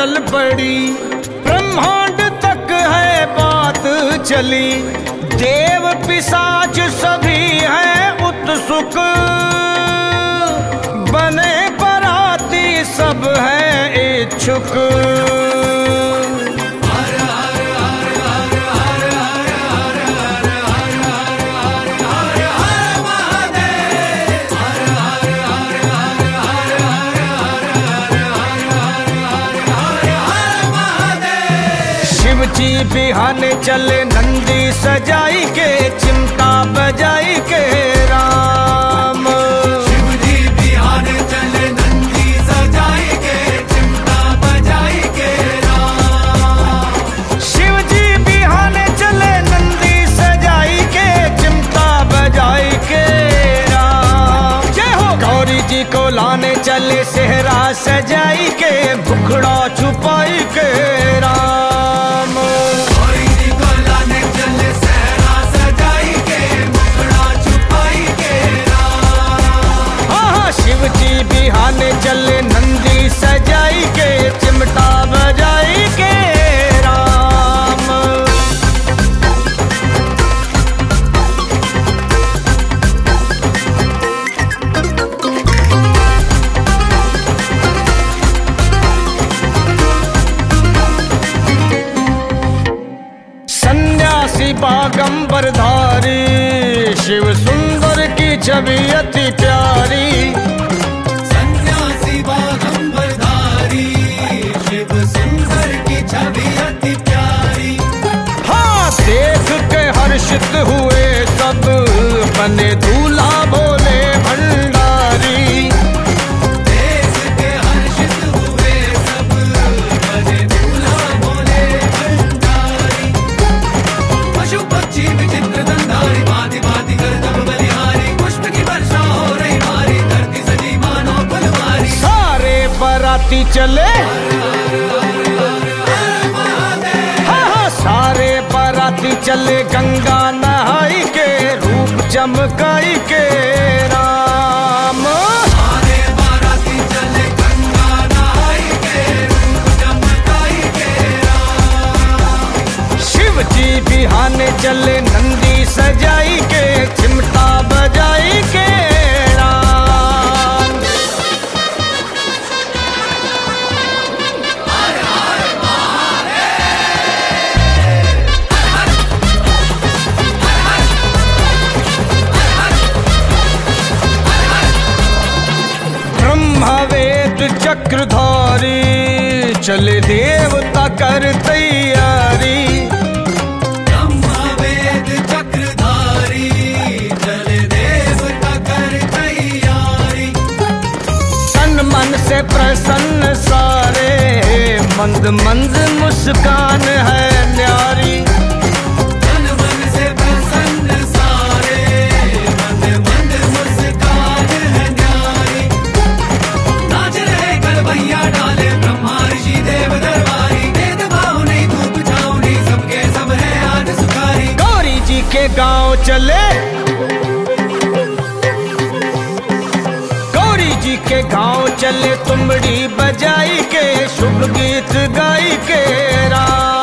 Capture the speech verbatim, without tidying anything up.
हलचल पड़ी, ब्रह्मांड तक है बात चली। देव पिशाच सभी हैं उत्सुक, बने बराती सब हैं इच्छुक। शिवजी बिहाने चले नंदी सजाई के, चिमटा बजाई के राम। शिवजी बिहाने चले नंदी सजाई के, चिमटा बजाई के राम। शिवजी बिहाने चले नंदी सजाई के, चिमटा बजाई के राम। जय हो। गौरी जी को लाने चले सेहरा सजाई के, भुखड़ा छुपाई के राम। शिवजी बिहाने चले नंदी सजाई के, चिमटा बजाई के राम। सन्यासी बागंबरधारी, शिव सुंदर की छवि अति प्यारी। सन्यासी बागंबरधारी, शिव सुंदर की छवि अति प्यारी। हाँ, देख के हर्षित हुए सब, बने दूल्हा बोले भंडारी। देख के हर्षित हुए सब, बने दूल्हा बोले भंडारी। पशु पक्षी विचित्र दंडारी, भांति भांति करतब बलिहारी। पुष्प की वर्षा हो रही भारी, धरती सजी मानो फुलवारी। सारे बाराती चले, हाँ हाँ सारे बाराती चले गंगा नहाई के, रूप चमकाई के राम। सारे बाराती चले गंगा नहाई के, रूप चमकाई के राम। शिवजी बिहाने चले नंदी सजाई के, चिमटा बजाई के राम। ब्रह्मा वेद चक्रधारी, चले देवता कर तैयारी। ब्रह्मा वेद चक्रधारी, चले देवता कर तैयारी। तन मन से प्रसन्न सारे, मंद मंद मुस्कान है न्यारी। तन मन से प्रसन्न सारे, मंद मंद मुस्कान है न्यारी। नाच रहे गलबैया डाले, ब्रह्मा ऋषि देव दरबारी। भेदभाव नहीं, धूप छाँव नहीं, सबके सब है आज सुखारी। गौरी जी के गांव चले, गौरी जी के गांव चले, तुमड़ी बजाई के, शुभ गीत गाई के राम।